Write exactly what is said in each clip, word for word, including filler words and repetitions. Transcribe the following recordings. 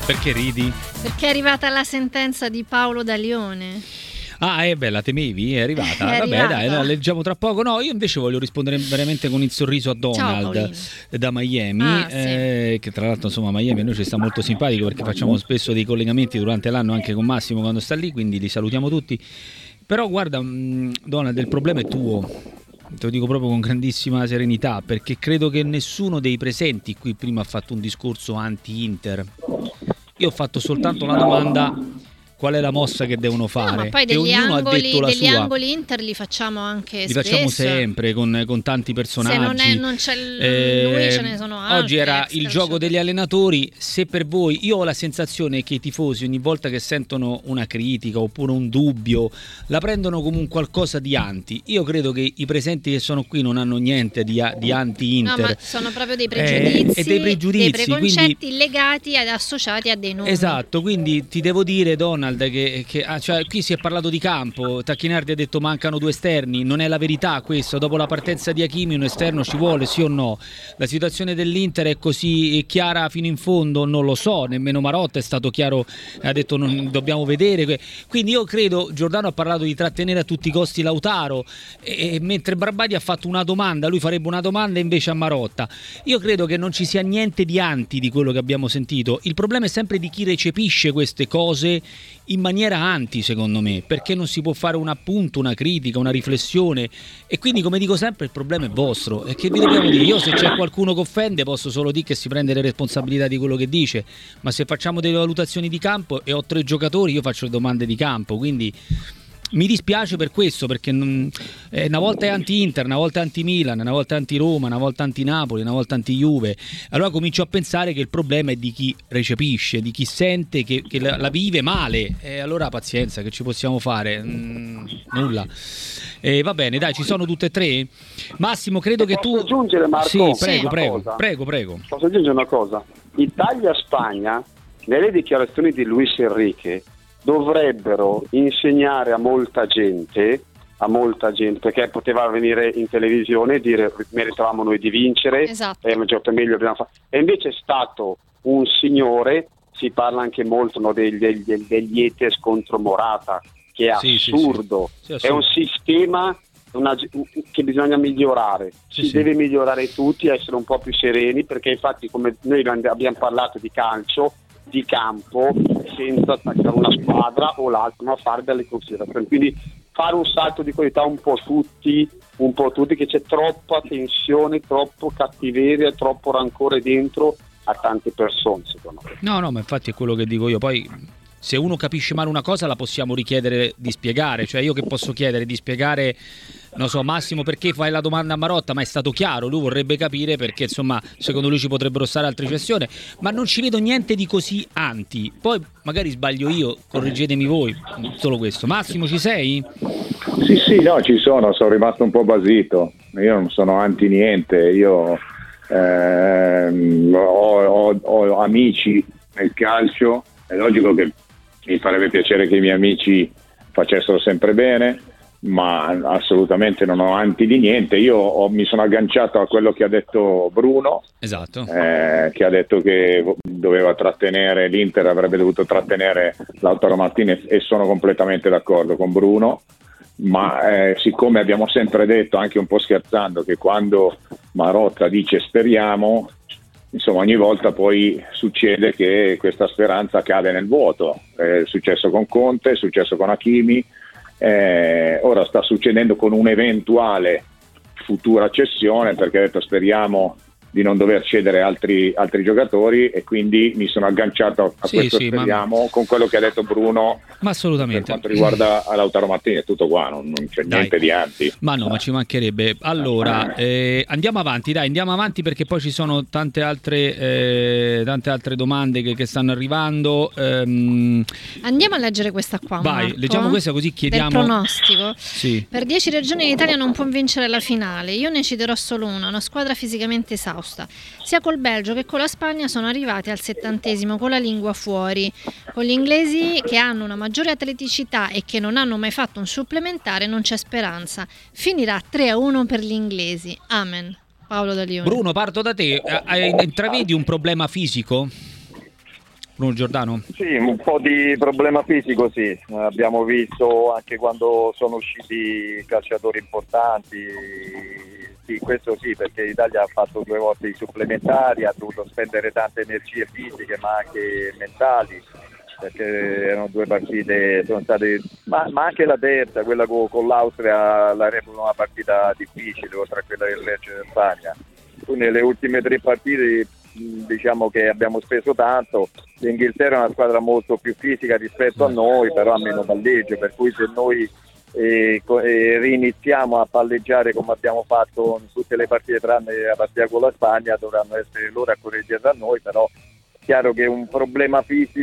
Perché ridi? Perché è arrivata la sentenza di Paolo da Lione. Ah, è bella, temevi? È arrivata? È Vabbè, arrivata. dai, la leggiamo tra poco. No, io invece voglio rispondere veramente con il sorriso a Donald da Miami, Ah, eh, sì. che tra l'altro insomma Miami a noi ci sta molto simpatico perché facciamo spesso dei collegamenti durante l'anno anche con Massimo quando sta lì, quindi li salutiamo tutti. Però guarda, mh, Donald, il problema è tuo. Te lo dico proprio con grandissima serenità, perché credo che nessuno dei presenti qui prima ha fatto un discorso anti-Inter. Io ho fatto soltanto una domanda: qual è la mossa che devono fare? No, ma poi e degli ognuno angoli, ha detto la degli sua. angoli Inter li facciamo anche Li spesso. facciamo sempre con, con tanti personaggi. Se non, è, non c'è l- Eh, lui, ce ne sono altri. Oggi era ex il calciatori. gioco degli allenatori. Se per voi, io ho la sensazione che i tifosi ogni volta che sentono una critica oppure un dubbio la prendono come un qualcosa di anti. Io credo che i presenti che sono qui non hanno niente di, di anti-Inter. No, ma sono proprio dei pregiudizi, eh, e dei pregiudizi, dei preconcetti quindi, legati ed associati a dei nomi. esatto, quindi ti devo dire, Donald, che, che ah, cioè, qui si è parlato di campo. Tacchinardi ha detto mancano due esterni. Non è la verità questo. Dopo la partenza di Hakimi un esterno ci vuole, sì o no? La situazione dell'Inter è così chiara fino in fondo? Non lo so, nemmeno Marotta è stato chiaro, ha detto non dobbiamo vedere. Quindi io credo, Giordano ha parlato di trattenere a tutti i costi Lautaro, e, e mentre Barbati ha fatto una domanda, lui farebbe una domanda invece a Marotta. Io credo che non ci sia niente di anti di quello che abbiamo sentito. Il problema è sempre di chi recepisce queste cose in maniera anti, secondo me, perché non si può fare un appunto, una critica, una riflessione, e quindi, come dico sempre, il problema è vostro. E che vi dobbiamo dire? Io, se c'è qualcuno che offende, posso solo dire che si prende le responsabilità di quello che dice, ma se facciamo delle valutazioni di campo e ho tre giocatori, io faccio le domande di campo, quindi mi dispiace per questo, perché non, eh, una volta è anti-Inter, una volta è anti-Milan, una volta è anti-Roma, una volta anti-Napoli, una volta anti-Juve. Allora comincio a pensare che il problema è di chi recepisce, di chi sente che, che la, la vive male. E allora pazienza, che ci possiamo fare? Mm, nulla. Eh, va bene, dai, ci sono tutte e tre. Massimo, credo che tu... Posso aggiungere, Marco? Sì, prego, una prego, cosa? prego, prego. Posso aggiungere una cosa? Italia-Spagna, nelle dichiarazioni di Luis Enrique, dovrebbero insegnare a molta gente, a molta gente, perché poteva venire in televisione e dire meritavamo noi di vincere, esatto. eh, giocato meglio, abbiamo fatto. E invece è stato un signore, si parla anche molto, no, degli, degli, degli Etes contro Morata, che è Sì, sì, assurdo, sì. Sì, è un sistema una, che bisogna migliorare, sì, si sì. deve migliorare tutti, essere un po' più sereni, perché infatti, come noi abbiamo parlato di calcio, di campo, senza attaccare una squadra o l'altra, ma fare delle considerazioni, quindi fare un salto di qualità un po' tutti, un po' tutti, che c'è troppa tensione, troppo cattiveria, troppo rancore dentro a tante persone, secondo me. No, no, ma infatti è quello che dico io. Poi, se uno capisce male una cosa, la possiamo richiedere di spiegare. Cioè, io che posso chiedere di spiegare, non so, Massimo, perché fai la domanda a Marotta, ma è stato chiaro, lui vorrebbe capire perché, insomma, secondo lui ci potrebbero stare altre cessioni, ma non ci vedo niente di così anti. Poi magari sbaglio io, correggetemi voi, solo questo. Massimo, ci sei? Sì, sì, no, ci sono, sono rimasto un po' basito. Io non sono anti niente, io ehm, ho, ho, ho amici nel calcio, è logico che mi farebbe piacere che i miei amici facessero sempre bene, ma assolutamente non ho anti di niente. Io ho, mi sono agganciato a quello che ha detto Bruno, esatto, eh, che ha detto che doveva trattenere, l'Inter avrebbe dovuto trattenere Lautaro Martinez, e sono completamente d'accordo con Bruno, ma eh, siccome abbiamo sempre detto, anche un po' scherzando, che quando Marotta dice speriamo, insomma ogni volta poi succede che questa speranza cade nel vuoto. È successo con Conte, è successo con Hakimi, eh, ora sta succedendo con un'eventuale futura cessione, perché ha detto speriamo di non dover cedere altri, altri giocatori, e quindi mi sono agganciato a sì, questo sì, speriamo ma... con quello che ha detto Bruno. Ma assolutamente. Per quanto riguarda Lautaro Martinez, tutto qua, non, non c'è Dai. niente di anti. Ma no, ma ci mancherebbe. Allora, eh, andiamo avanti, dai, andiamo avanti, perché poi ci sono tante altre, eh, tante altre domande che, che stanno arrivando. Ehm... Andiamo a leggere questa qua. Vai, Marco, leggiamo questa così chiediamo. Del pronostico. Sì. Per dieci regioni l'Italia non può vincere la finale. Io ne citerò solo una, una squadra fisicamente esausta. Sia col Belgio che con la Spagna sono arrivati al settantesimo con la lingua fuori. Con gli inglesi, che hanno una maggiore atleticità e che non hanno mai fatto un supplementare, non c'è speranza. Finirà tre a uno per gli inglesi. Amen. Paolo da Lione. Bruno, parto da te. Hai, intravedi un problema fisico? Bruno Giordano? Sì, un po' di problema fisico sì, abbiamo visto anche quando sono usciti calciatori importanti, sì, questo sì, perché l'Italia ha fatto due volte i supplementari, ha dovuto spendere tante energie fisiche ma anche mentali, perché erano due partite, sono state, ma, ma anche la terza, quella con, con l'Austria, la reputo una partita difficile, oltre a quella del Reggio di Spagna. Nelle ultime tre partite diciamo che abbiamo speso tanto. L'Inghilterra è una squadra molto più fisica rispetto a noi, però ha meno palleggio, per cui se noi eh, eh, riniziamo a palleggiare come abbiamo fatto in tutte le partite tranne la partita con la Spagna, dovranno essere loro a correggere da noi, però è chiaro che un problema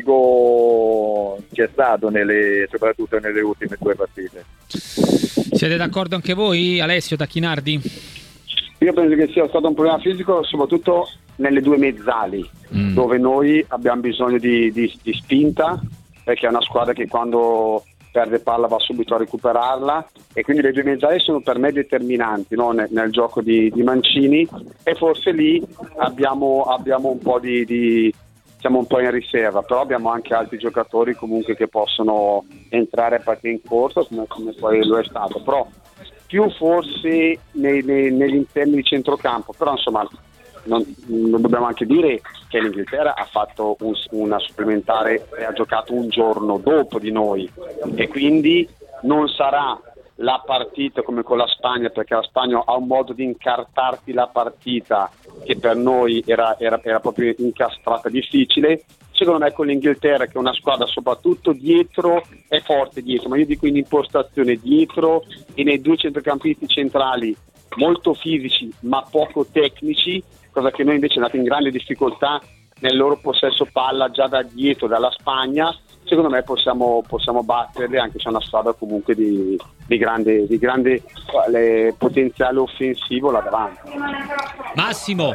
fisico c'è stato nelle, soprattutto nelle ultime due partite. Siete d'accordo anche voi, Alessio Tacchinardi? Io penso che sia stato un problema fisico soprattutto nelle due mezzali, mm. dove noi abbiamo bisogno di, di, di spinta, perché è una squadra che quando perde palla va subito a recuperarla, e quindi le due mezzali sono per me determinanti, no? nel, nel gioco di, di Mancini, e forse lì abbiamo, abbiamo un po' di, di siamo un po' in riserva, però abbiamo anche altri giocatori comunque che possono entrare a partire in corso come, come poi lo è stato, però più forse nei, nei, negli interni di centrocampo, però insomma non, non dobbiamo anche dire che l'Inghilterra ha fatto un, una supplementare e ha giocato un giorno dopo di noi, e quindi non sarà la partita come con la Spagna, perché la Spagna ha un modo di incartarti la partita che per noi era, era, era proprio incastrata difficile. Secondo me con l'Inghilterra, che è una squadra soprattutto dietro, è forte dietro, ma io dico in impostazione dietro e nei due centrocampisti centrali molto fisici ma poco tecnici, cosa che noi invece è andata in grande difficoltà nel loro possesso palla già da dietro dalla Spagna. Secondo me possiamo, possiamo batterli, anche se è una squadra comunque di, di grande, di grande eh, potenziale offensivo là davanti. Massimo?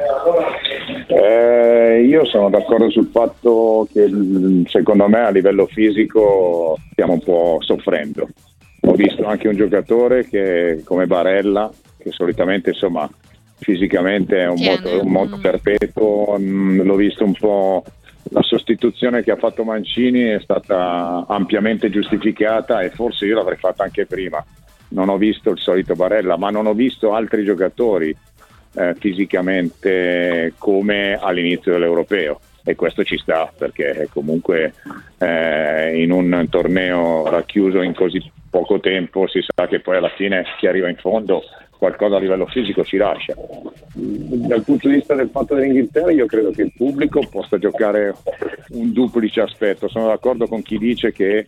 Eh, io sono d'accordo sul fatto che secondo me a livello fisico stiamo un po' soffrendo. Ho visto anche un giocatore che come Barella, che solitamente insomma fisicamente è un moto, un moto perpetuo, mh, l'ho visto un po'. La sostituzione che ha fatto Mancini è stata ampiamente giustificata e forse io l'avrei fatta anche prima. Non ho visto il solito Barella, ma non ho visto altri giocatori eh, fisicamente come all'inizio dell'Europeo, e questo ci sta perché comunque eh, in un torneo racchiuso in così poco tempo si sa che poi alla fine chi arriva in fondo qualcosa a livello fisico ci lascia. Dal punto di vista del fatto dell'Inghilterra, io credo che il pubblico possa giocare un duplice aspetto. Sono d'accordo con chi dice che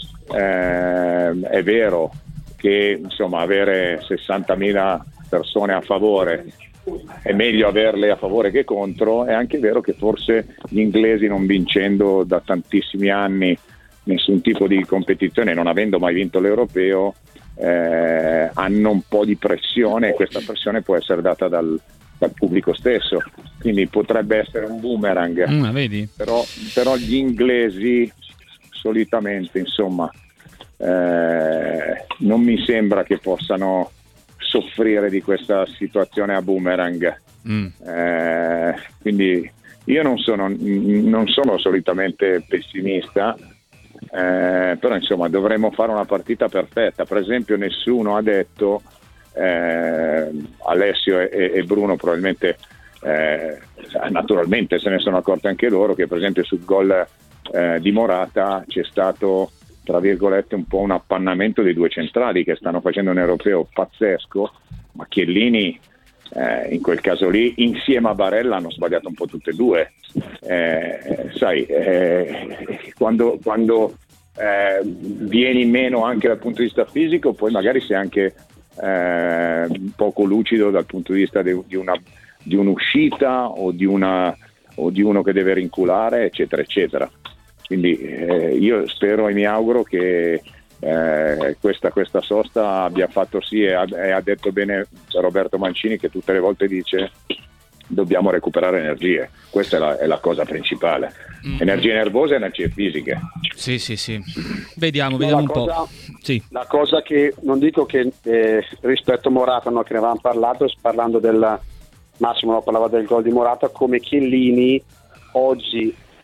eh, è vero che insomma avere sessantamila persone a favore è meglio averle a favore che contro. È anche vero che forse gli inglesi, non vincendo da tantissimi anni nessun tipo di competizione, non avendo mai vinto l'Europeo, Eh, hanno un po' di pressione, e questa pressione può essere data dal, dal pubblico stesso, quindi potrebbe essere un boomerang. Mm, vedi? Però, però gli inglesi solitamente insomma eh, non mi sembra che possano soffrire di questa situazione a boomerang. Mm. Eh, quindi io non sono, non sono solitamente pessimista. Eh, però insomma dovremmo fare una partita perfetta. Per esempio nessuno ha detto eh, Alessio e, e Bruno probabilmente eh, naturalmente se ne sono accorti anche loro, che per esempio sul gol eh, di Morata c'è stato tra virgolette un po' un appannamento dei due centrali che stanno facendo un europeo pazzesco, ma Chiellini eh, in quel caso lì insieme a Barella hanno sbagliato un po' tutte e due. Eh, sai eh, quando, quando eh, vieni meno anche dal punto di vista fisico, poi magari sei anche eh, poco lucido dal punto di vista de, di, una, di un'uscita o di, una, o di uno che deve rinculare eccetera eccetera. Quindi eh, io spero e mi auguro che eh, questa, questa sosta abbia fatto sì, e ha, e ha detto bene Roberto Mancini, che tutte le volte dice dobbiamo recuperare energie, questa è la, è la cosa principale. Mm. Energie nervose e energie fisiche. Sì, sì, sì. Vediamo, no, vediamo un cosa, po'. Sì. La cosa che non dico che eh, rispetto a Morata, no, che ne avevamo parlato, parlando del Massimo, no, parlava del gol di Morata, come Chiellini oggi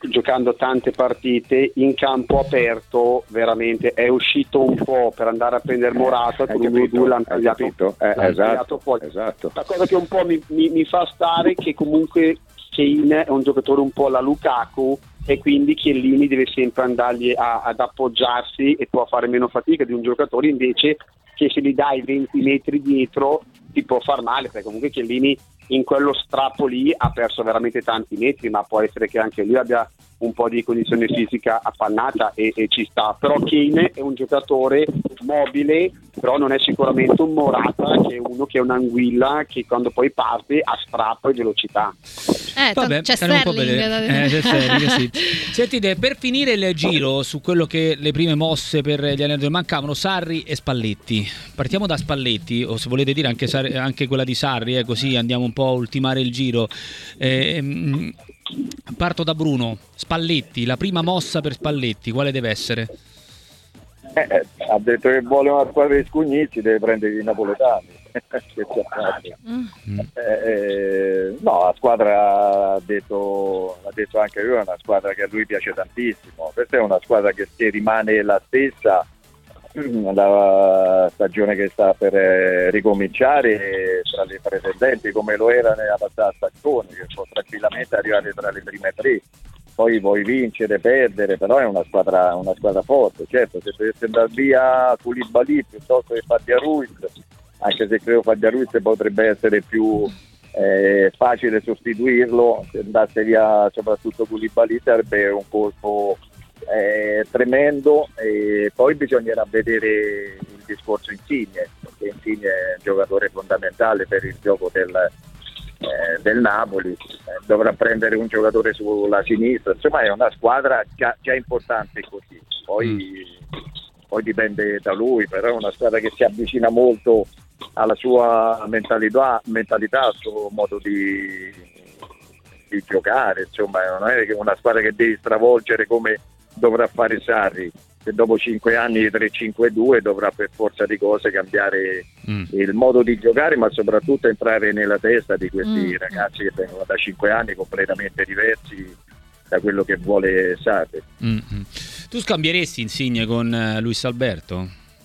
giocando tante partite in campo aperto veramente è uscito un po' per andare a prendere Morata con uno due l'hanno tagliato, eh, l'hanno esatto, tagliato fuori. esatto. La cosa che un po' mi, mi, mi fa stare è che comunque Kane è un giocatore un po' alla Lukaku e quindi Chiellini deve sempre andargli a, ad appoggiarsi e può fare meno fatica di un giocatore invece che se gli dai venti metri dietro ti può far male, perché comunque Chiellini in quello strappo lì ha perso veramente tanti metri, ma può essere che anche lui abbia un po' di condizione fisica appannata e, e ci sta, però Kane è un giocatore mobile, però non è sicuramente un Morata che è uno che è un'anguilla che quando poi parte ha strappo e velocità. Eh, Vabbè, c'è staremo un po' a Sterling, vedere. da- Eh, c'è Sterling, sì. Sentite, per finire il giro su quello che le prime mosse per gli allenatori mancavano, Sarri e Spalletti. Partiamo da Spalletti, o se volete dire anche, Sarri- anche quella di Sarri, eh, così andiamo un po' a ultimare il giro. Eh, parto da Bruno. Spalletti, la prima mossa per Spalletti, quale deve essere? Eh, eh, ha detto che vuole una squadra di scugnizi, deve prendere i napoletani. Che ci ha fatto. Mm. Eh, eh, no, la squadra ha detto, ha detto anche lui, è una squadra che a lui piace tantissimo. Questa è una squadra che se rimane la stessa la stagione che sta per eh, ricominciare tra le pretendenti come lo era nella passata stagione, che può tranquillamente arrivare tra le prime tre. Poi vuoi vincere, perdere, però è una squadra, una squadra forte. Certo, se dovesse andare via Koulibaly piuttosto che Fabian Ruiz, anche se credo Fabian Ruiz potrebbe essere più eh, facile sostituirlo, se andasse via soprattutto Koulibaly sarebbe un colpo eh, tremendo, e poi bisognerà vedere il discorso Insigne, perché Insigne è un giocatore fondamentale per il gioco del, eh, del Napoli, eh, dovrà prendere un giocatore sulla sinistra, insomma è una squadra già, già importante così, poi, mm. poi dipende da lui, però è una squadra che si avvicina molto alla sua mentalità, mentalità al suo modo di, di giocare, insomma non è una squadra che devi stravolgere come dovrà fare Sarri, che dopo cinque anni di tre cinque due dovrà per forza di cose cambiare mm. il modo di giocare, ma soprattutto entrare nella testa di questi mm. ragazzi che vengono da cinque anni completamente diversi da quello che vuole Sarri. Mm-hmm. Tu scambieresti Insigne con uh, Luis Alberto?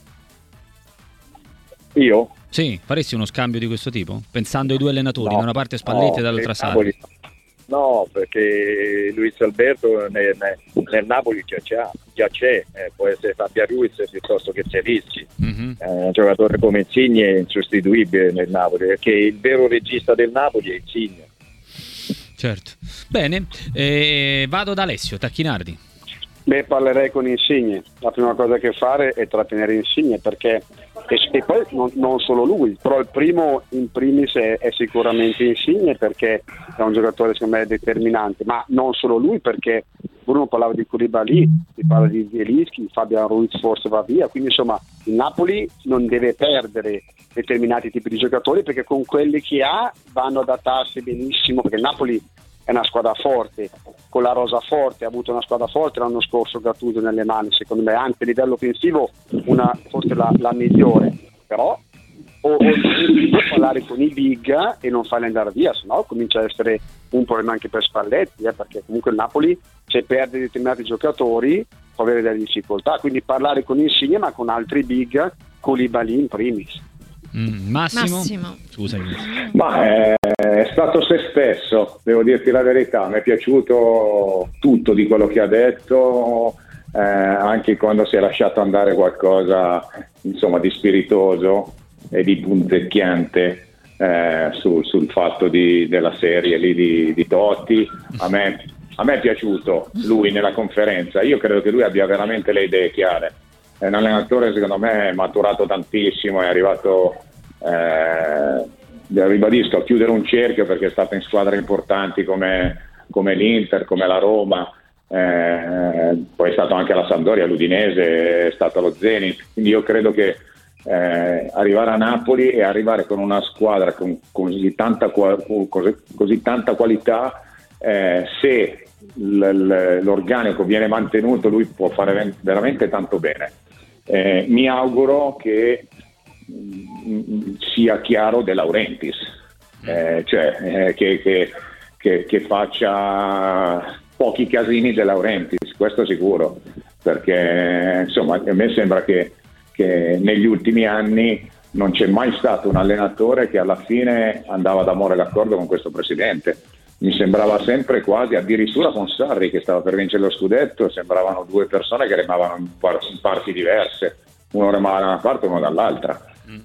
Io? Sì, faresti uno scambio di questo tipo? Pensando ai due allenatori, no, da una parte Spalletti no, e dall'altra Sarri. No, perché Luis Alberto nel, nel Napoli già c'è, già c'è. Eh, può essere Fabian Ruiz piuttosto che Zelinski. Mm-hmm. Eh, un giocatore come Insigne è insostituibile nel Napoli, perché il vero regista del Napoli è Insigne. Certo. Bene, eh, vado da Alessio Tacchinardi. Beh, parlerei con Insigne. La prima cosa che fare è trattenere Insigne, perché e, e poi non, non solo lui, però il primo in primis è, è sicuramente Insigne, perché è un giocatore secondo me determinante, ma non solo lui, perché Bruno parlava di Koulibaly, si parla di Zielinski, Fabian Ruiz forse va via, quindi insomma il Napoli non deve perdere determinati tipi di giocatori, perché con quelli che ha vanno ad adattarsi benissimo, perché il Napoli è una squadra forte, con la rosa forte, ha avuto una squadra forte l'anno scorso Gattuso nelle mani, secondo me anche a livello offensivo una, forse la, la migliore, però o, o parlare con i big e non farli andare via, sennò comincia a essere un problema anche per Spalletti, eh, perché comunque il Napoli, se perde determinati giocatori, può avere delle difficoltà, quindi parlare con Insigne ma con altri big, Koulibaly in primis. Mm, Massimo? Massimo. Scusami. Ma è, è stato se stesso, devo dirti la verità, mi è piaciuto tutto di quello che ha detto, eh, anche quando si è lasciato andare qualcosa insomma di spiritoso e di punzecchiante eh, sul, sul fatto di, della serie lì di, di Totti. A me, a me è piaciuto lui nella conferenza, io credo che lui abbia veramente le idee chiare. È un allenatore secondo me maturato tantissimo, è arrivato, eh, ribadisco, a chiudere un cerchio, perché è stato in squadre importanti come, come l'Inter, come la Roma, eh, poi è stato anche alla Sampdoria, all'Udinese, è stato allo Zenit, quindi io credo che eh, arrivare a Napoli e arrivare con una squadra con così tanta, così, così tanta qualità, eh, se l- l'organico viene mantenuto, lui può fare veramente tanto bene. Eh, mi auguro che mh, sia chiaro De Laurentiis, eh, cioè eh, che, che, che, che faccia pochi casini De Laurentiis, questo sicuro, perché insomma a me sembra che, che negli ultimi anni non c'è mai stato un allenatore che alla fine andava d'amore d'accordo con questo presidente. Mi sembrava sempre quasi, addirittura con Sarri che stava per vincere lo scudetto, sembravano due persone che remavano in, par- in parti diverse, uno remava da una parte e uno dall'altra.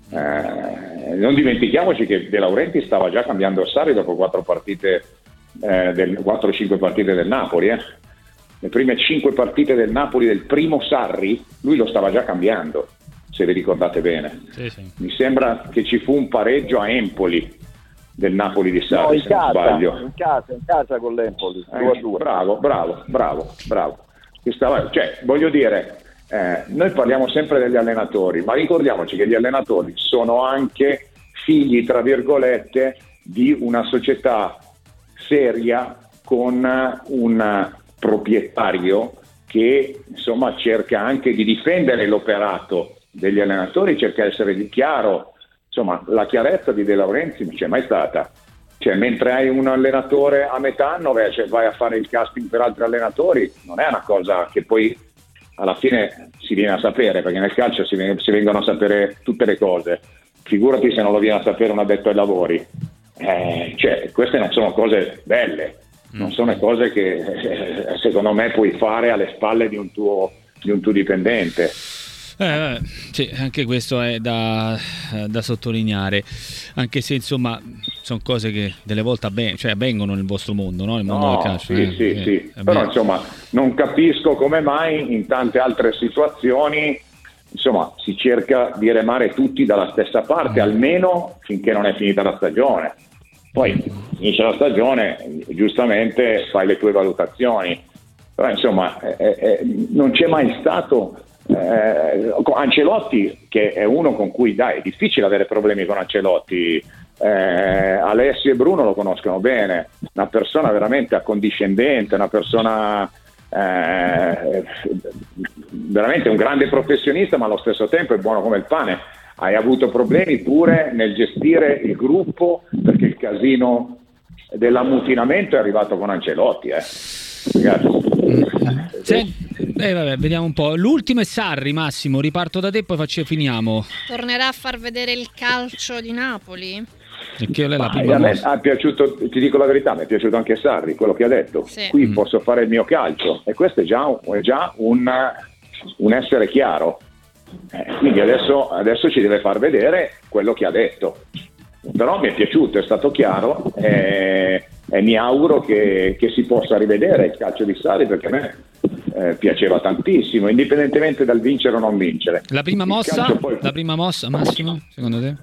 Eh, non dimentichiamoci che De Laurentiis stava già cambiando Sarri dopo quattro partite, eh, del, quattro o cinque partite del Napoli. Eh. Le prime cinque partite del Napoli del primo Sarri, lui lo stava già cambiando, se vi ricordate bene. Sì, sì. Mi sembra che ci fu un pareggio a Empoli del Napoli di Sarri, no, in se casa, non sbaglio. in casa, in casa con l'Empoli. Eh, bravo, bravo, bravo, bravo. Che stava, cioè, voglio dire, eh, noi parliamo sempre degli allenatori, ma ricordiamoci che gli allenatori sono anche figli, tra virgolette, di una società seria con un proprietario che insomma cerca anche di difendere l'operato degli allenatori, cerca di essere chiaro. Insomma, la chiarezza di De Laurentiis non c'è mai stata. Cioè, mentre hai un allenatore a metà anno, beh, cioè, vai a fare il casting per altri allenatori, non è una cosa che poi alla fine si viene a sapere, perché nel calcio si, si vengono a sapere tutte le cose. Figurati se non lo viene a sapere un addetto ai lavori. Eh, cioè, queste non sono cose belle, non sono cose che eh, secondo me puoi fare alle spalle di un tuo, di un tuo dipendente. Eh, sì, anche questo è da, da sottolineare, anche se insomma sono cose che delle volte avven- cioè, avvengono nel vostro mondo, no? Nel mondo no, del calcio. Sì, eh, sì, eh, sì. eh, Però insomma non capisco come mai in tante altre situazioni insomma si cerca di remare tutti dalla stessa parte, almeno finché non è finita la stagione. Poi finisce la stagione, giustamente fai le tue valutazioni, però insomma eh, eh, non c'è mai stato. Eh, Ancelotti, che è uno con cui dai è difficile avere problemi con Ancelotti. eh, Alessio e Bruno lo conoscono bene, una persona veramente accondiscendente, una persona eh, veramente un grande professionista, ma allo stesso tempo è buono come il pane. Hai avuto problemi pure nel gestire il gruppo, perché il casino dell'ammutinamento è arrivato con Ancelotti, eh. Ragazzi. Senti, eh, vabbè, vediamo un po'. L'ultimo è Sarri, Massimo, riparto da te, poi faccio, finiamo. Tornerà a far vedere il calcio di Napoli? Perché lei è la Ma prima a me mossa. è piaciuto, ti dico la verità, mi è piaciuto anche Sarri, quello che ha detto. Sì. Qui Mm. posso fare il mio calcio, e questo è già, un, è già un, un essere chiaro. Eh, quindi adesso, adesso ci deve far vedere quello che ha detto. Però mi è piaciuto, è stato chiaro, e, e mi auguro che, che si possa rivedere il calcio di Sarri, perché a me eh, piaceva tantissimo, indipendentemente dal vincere o non vincere. La prima Il mossa, calcio poi- la prima mossa, Massimo, secondo te?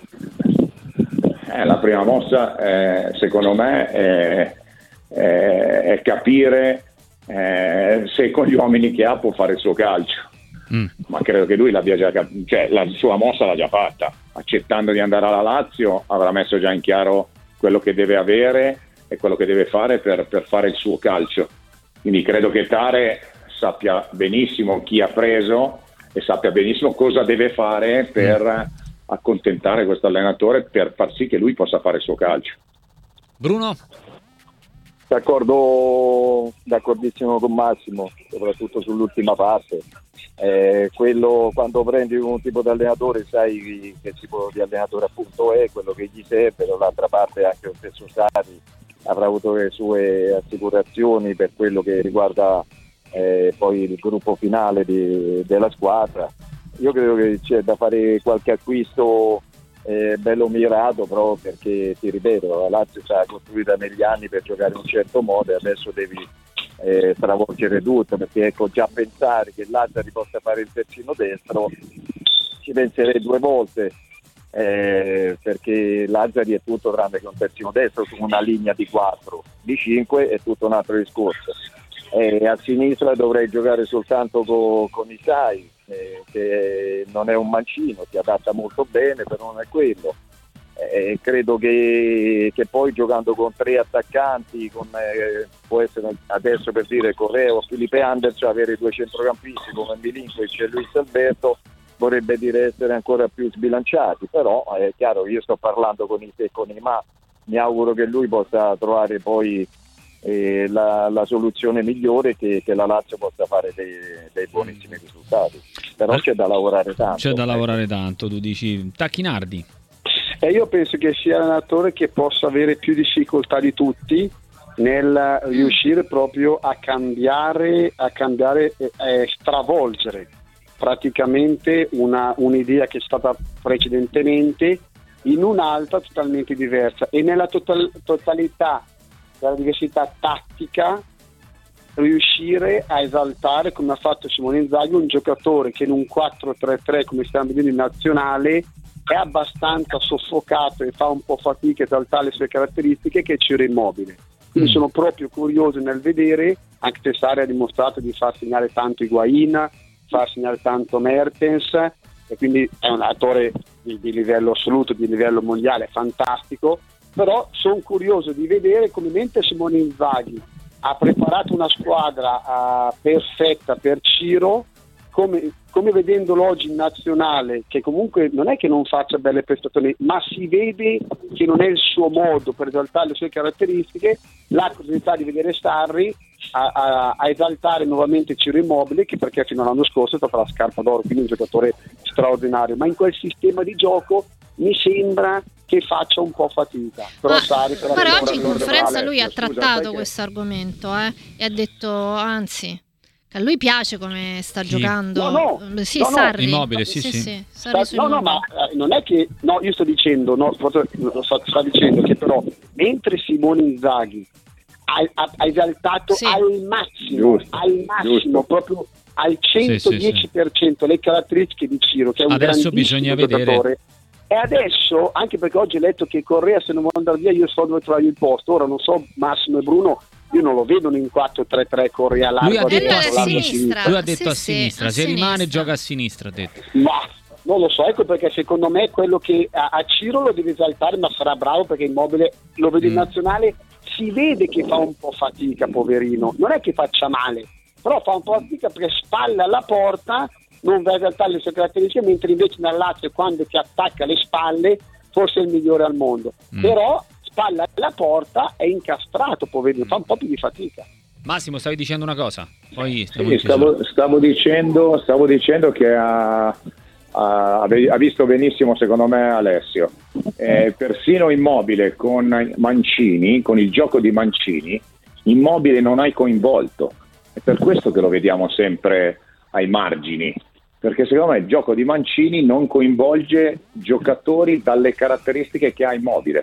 Eh, la prima mossa, eh, secondo me, è, è, è capire eh, se con gli uomini che ha può fare il suo calcio. Mm. Ma credo che lui l'abbia già cap- cioè la sua mossa l'ha già fatta, accettando di andare alla Lazio avrà messo già in chiaro quello che deve avere e quello che deve fare per, per fare il suo calcio. Quindi credo che Tare sappia benissimo chi ha preso e sappia benissimo cosa deve fare per mm. accontentare questo allenatore, per far sì che lui possa fare il suo calcio. Bruno? D'accordo, d'accordissimo con Massimo, soprattutto sull'ultima parte. Eh, quello, quando prendi un tipo di allenatore sai che tipo di allenatore appunto è, quello che gli serve. Dall'altra parte anche lo stesso Sarri avrà avuto le sue assicurazioni per quello che riguarda eh, poi il gruppo finale di, della squadra. Io credo che c'è da fare qualche acquisto eh, bello mirato, però perché ti ripeto, la Lazio è stata costruita negli anni per giocare in un certo modo e adesso devi eh, stravolgere tutto, perché ecco, già pensare che Lazzari possa fare il terzino destro ci penserei due volte, eh, perché Lazzari è tutto tranne che un terzino destro su una linea di quattro, di cinque è tutto un altro discorso. Eh, a sinistra dovrei giocare soltanto co- con Isai, eh, che non è un mancino, si adatta molto bene, però non è quello. Eh, credo che, che poi giocando con tre attaccanti, con, eh, può essere adesso per dire Correa o Felipe Anderson, avere due centrocampisti come Milinkovic e Luis Alberto vorrebbe dire essere ancora più sbilanciati, però è chiaro, io sto parlando con i te e con i ma, mi auguro che lui possa trovare poi e la, la soluzione migliore è che, che la Lazio possa fare dei, dei buonissimi risultati, però c'è da lavorare tanto. C'è da lavorare tanto, tu dici. Tacchinardi. E io penso che sia l'allenatore che possa avere più difficoltà di tutti nel riuscire proprio a cambiare, a cambiare e eh, stravolgere praticamente una, un'idea che è stata precedentemente in un'altra totalmente diversa, e nella total, totalità della diversità tattica riuscire a esaltare, come ha fatto Simone Inzaghi, un giocatore che in un quattro tre tre, come stiamo vedendo in nazionale, è abbastanza soffocato e fa un po' fatica a esaltare le sue caratteristiche, che è Ciro Immobile. Quindi mm. sono proprio curioso nel vedere, anche se Sarri ha dimostrato di far segnare tanto Higuain, far segnare tanto Mertens, e quindi è un attore di, di livello assoluto, di livello mondiale, fantastico, però sono curioso di vedere come, mentre Simone Inzaghi ha preparato una squadra uh, perfetta per Ciro, come, come vedendolo oggi in nazionale, che comunque non è che non faccia belle prestazioni, ma si vede che non è il suo modo per esaltare le sue caratteristiche, la curiosità di vedere Sarri a, a, a esaltare nuovamente Ciro Immobile, che perché fino all'anno scorso è stata la scarpa d'oro, quindi un giocatore straordinario, ma in quel sistema di gioco mi sembra che faccia un po' fatica. Però, ma, Sarri, per però oggi in conferenza lui ha scusa, trattato questo argomento eh, e ha detto, anzi, che a lui piace come sta Chi? giocando. No, no, sì, no, no. Sarri. Immobile, sì, sì, sì. sì. Sarri su no, no, ma eh, non è che, no, io sto dicendo, no, lo sto, sto dicendo che però mentre Simone Inzaghi ha, ha, ha esaltato sì. al massimo, Giusto, al massimo, giusto. proprio al centodieci per cento sì, sì, sì. le caratteristiche di Ciro, che è un Adesso grandissimo bisogna giocatore. vedere. E adesso, anche perché oggi ho letto che Correa, se non vuole andare via, io so dove trovare il posto. Ora non so, Massimo e Bruno, io non lo vedo in quattro tre tre, Correa largo. Lui ha detto a, a sinistra. sinistra. Lui ha detto Sì, a sì, sinistra. a Se rimane, sinistra. gioca a sinistra. Ha detto. Ma non lo so, ecco perché secondo me quello che a, a Ciro lo deve esaltare, ma sarà bravo, perché Immobile lo vedo in Mm. nazionale, si vede che fa un po' fatica, poverino. Non è che faccia male, però fa un po' fatica perché spalle alla porta, non va a esaltare le sue caratteristiche, mentre invece nel Lazio, quando ti attacca le spalle, forse è il migliore al mondo. Mm. Però spalle alla porta è incastrato, poverino, fa un po' più di fatica. Massimo, stavi dicendo una cosa? Poi stiamo Sì, in chiusura. stavo, stavo dicendo, stavo dicendo che ha, ha, ha visto benissimo, secondo me, Alessio. Eh, persino Immobile con Mancini, con il gioco di Mancini, Immobile non hai coinvolto. È per questo che lo vediamo sempre ai margini, perché secondo me il gioco di Mancini non coinvolge giocatori dalle caratteristiche che ha Immobile.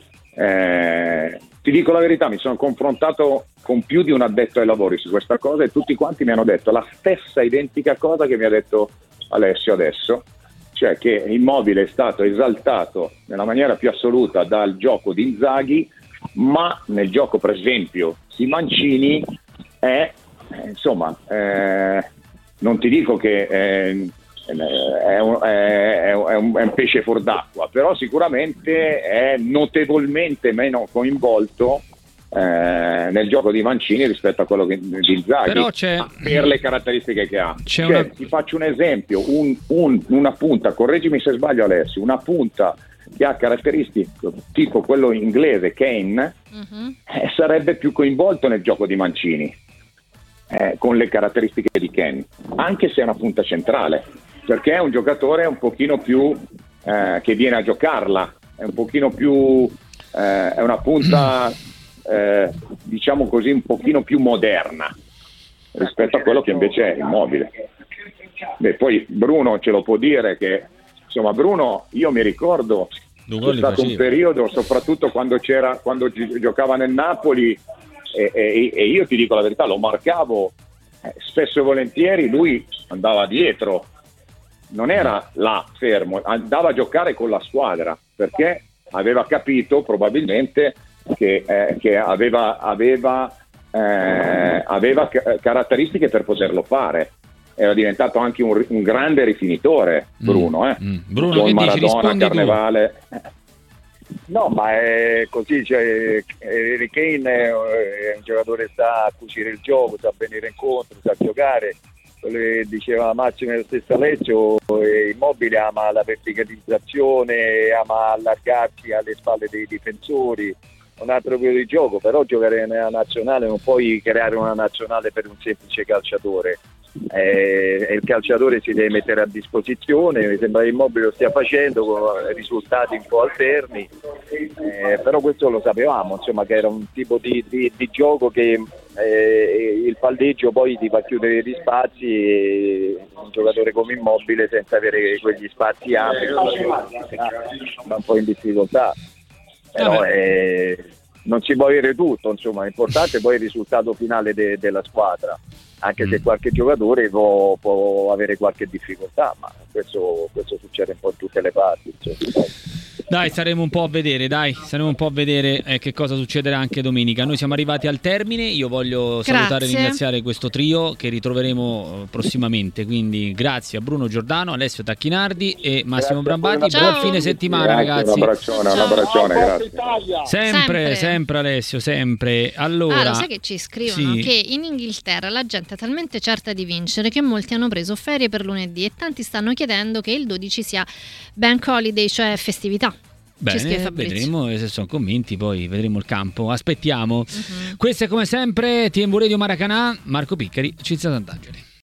Eh, ti dico la verità, mi sono confrontato con più di un addetto ai lavori su questa cosa e tutti quanti mi hanno detto la stessa identica cosa che mi ha detto Alessio adesso, cioè che Immobile è stato esaltato nella maniera più assoluta dal gioco di Inzaghi, ma nel gioco per esempio di Mancini è eh, insomma eh, non ti dico che eh, È un, è, un, è un pesce fuor d'acqua, però sicuramente è notevolmente meno coinvolto eh, nel gioco di Mancini rispetto a quello che, di Inzaghi, Però c'è, per le caratteristiche che ha. C'è cioè, una... Ti faccio un esempio, un, un, una punta, correggimi se sbaglio Alessio, una punta che ha caratteristiche tipo quello inglese Kane, uh-huh. eh, sarebbe più coinvolto nel gioco di Mancini, eh, con le caratteristiche di Kane, anche se è una punta centrale, perché è un giocatore un pochino più eh, che viene a giocarla, è un pochino più eh, è una punta eh, diciamo così un pochino più moderna rispetto a quello che invece è Immobile. Beh, poi Bruno ce lo può dire che insomma Bruno, io mi ricordo c'è stato un periodo, soprattutto quando c'era quando gi- giocava nel Napoli e, e, e io ti dico la verità, lo marcavo eh, spesso e volentieri, lui andava dietro, non era là fermo, andava a giocare con la squadra perché aveva capito probabilmente che, eh, che aveva, aveva, eh, aveva ca- caratteristiche per poterlo fare. Era diventato anche un, un grande rifinitore Bruno, eh. Mm. Bruno, con che Maradona, dici? Rispondi Carnevale. No, ma è così, cioè, Harry Kane è un giocatore che sa cucire il gioco, sa venire incontro, sa giocare. Quello che diceva Massimo nello stesso Alessio, Immobile ama la verticalizzazione, ama allargarsi alle spalle dei difensori, un altro periodo di gioco, però giocare nella nazionale non puoi creare una nazionale per un semplice calciatore. Eh, il calciatore si deve mettere a disposizione, mi sembra che Immobile lo stia facendo con risultati un po' alterni, eh, però questo lo sapevamo, insomma, che era un tipo di, di, di gioco che eh, il palleggio poi ti fa chiudere gli spazi, e un giocatore come Immobile senza avere quegli spazi ampi va un po' in difficoltà, però eh, non si può avere tutto, insomma, l'importante è poi il risultato finale de, della squadra, anche se qualche giocatore può, può avere qualche difficoltà, ma questo, questo succede un po' in tutte le parti, insomma. Dai, staremo un po' a vedere, dai, staremo un po' a vedere eh, che cosa succederà anche domenica. Noi siamo arrivati al termine, io voglio grazie. salutare e ringraziare questo trio che ritroveremo eh, prossimamente, quindi grazie a Bruno Giordano, Alessio Tacchinardi e Massimo Grazie, Brambati. Ciao. Buon fine settimana, Grazie, ragazzi. un abbraccione, un Ciao. abbraccione, Forza grazie. Italia! Sempre, Sempre. sempre Alessio, sempre. Allora, Ah, lo sai che ci scrivono? sì. Che in Inghilterra la gente è talmente certa di vincere che molti hanno preso ferie per lunedì e tanti stanno chiedendo che il dodici sia bank holiday, cioè festività. Ci scrive Bene, Fabrizio. vedremo se sono convinti, poi vedremo il campo. Aspettiamo. Mhm. Questo è come sempre T M V Radio Maracanã, Marco Piccari, Cinzia Sant'Angeli.